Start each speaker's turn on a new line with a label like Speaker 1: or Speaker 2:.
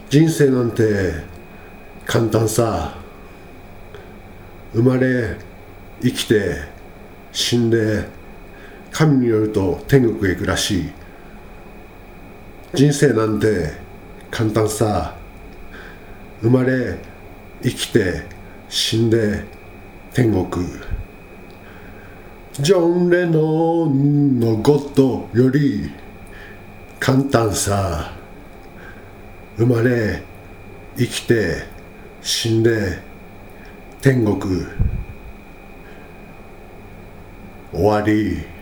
Speaker 1: 人生なんて簡単さ。生まれ、生きて、死んで、神によると天国へ行くらしい。人生なんて簡単さ。生まれ、生きて、死んで、天国。ジョン・レノンのゴッドより簡単さ。生まれ、生きて、死んで、天国。終わり。